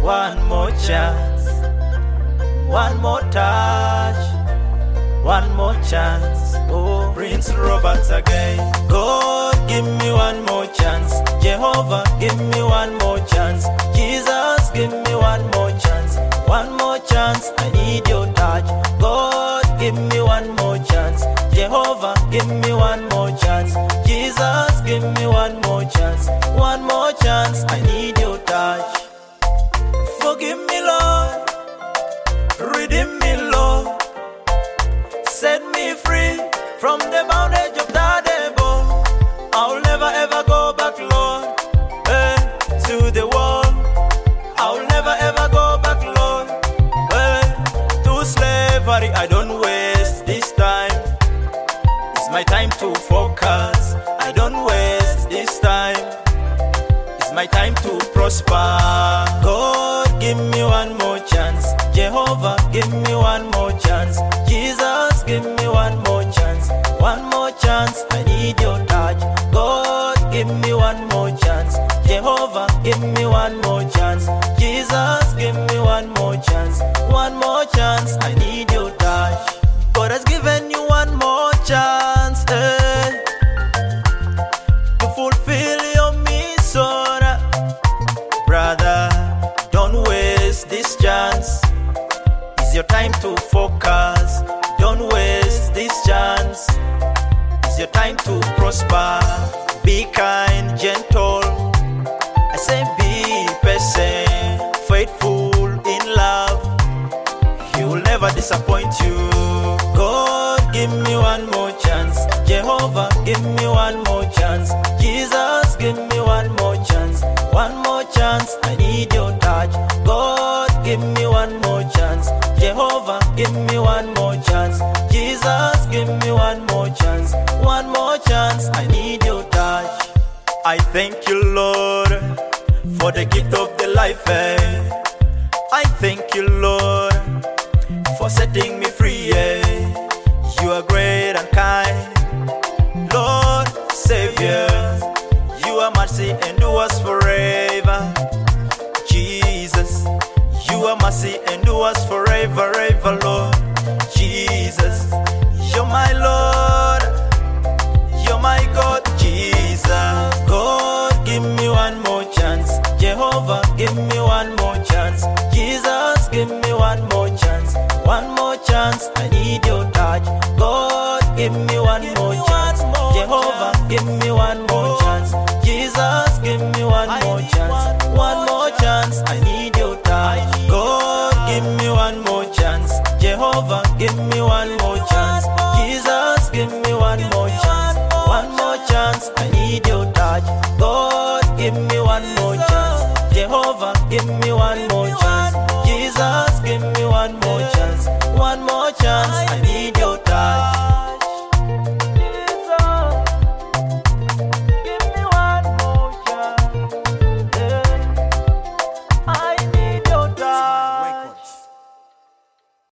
one more chance, one more touch, one more chance. Oh, Prince Roberts again. God, give me one more chance. Jehovah, give me one more chance. Jesus, give me one more chance. One more chance, I need your touch. God, give me one more chance. Jehovah, give me one more chance. Jesus, give me one more chance. One more chance, I need your touch. Forgive me, Lord. Redeem me, Lord. Set me free from the bondage of the devil. I'll never ever go back, Lord, to the world. I'll never ever go back, Lord, to slavery. I don't waste this time. It's my time to focus. I don't waste this time. It's my time to prosper. God, give me one more chance. Jehovah, give me one more chance. Jesus, give me one more chance. One more chance, I need your touch. God, give me one more chance. Jehovah, give me one more chance. Jesus, give me one more chance. One more chance, I need your touch. God has given you one more chance, to fulfill your mission. Brother, don't waste this chance. It's your time to focus. Don't waste this chance. It's your time to prosper. Be kind, gentle. I say be patient, faithful in love. He will never disappoint you. God, give me one more chance. Jehovah, give me one more chance. Jesus, give me one more chance. One more chance, I need your touch. God, give me one more chance. Jehovah, give me one more chance. Jesus, give me one more chance. One more chance, I need your touch. I thank you, Lord, for the gift of the life. I thank you, Lord, for setting me free. You are great and kind, Lord, Savior. You are mercy endures forever. Jesus, you are mercy endures forever, ever, Lord. Jesus, you're my Lord, you're my God, Jesus. God, give me one more chance. Jehovah, give me one more chance. Jesus, give me one more chance. One more chance, I need your touch. God, give me one more chance. Jehovah, give me one more chance. Jesus, give me one more chance. One more chance, I need your touch. God, give me one more chance. Jehovah, give me one more chance. Jesus, give me one more chance. One more chance, I need your touch. God, give me one more chance. Jehovah, give me one more chance. Jesus, give me one more chance. One more chance, I need your touch.